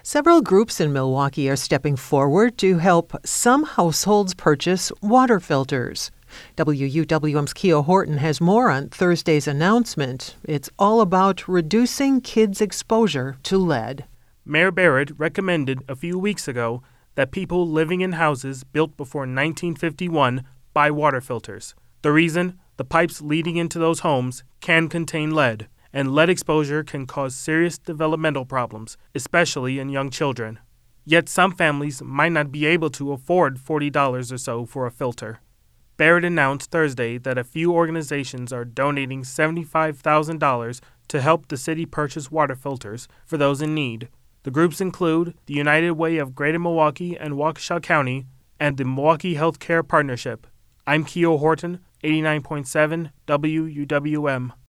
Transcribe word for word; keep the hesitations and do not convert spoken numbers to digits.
Several groups in Milwaukee are stepping forward to help some households purchase water filters. W U W M's Keo Horton has more on Thursday's announcement. It's all about reducing kids' exposure to lead. Mayor Barrett recommended a few weeks ago that people living in houses built before nineteen fifty-one buy water filters. The reason? The pipes leading into those homes can contain lead, and lead exposure can cause serious developmental problems, especially in young children. Yet some families might not be able to afford forty dollars or so for a filter. Barrett announced Thursday that a few organizations are donating seventy-five thousand dollars to help the city purchase water filters for those in need. The groups include the United Way of Greater Milwaukee and Waukesha County and the Milwaukee Healthcare Partnership. I'm Keo Horton, eighty-nine point seven W U W M.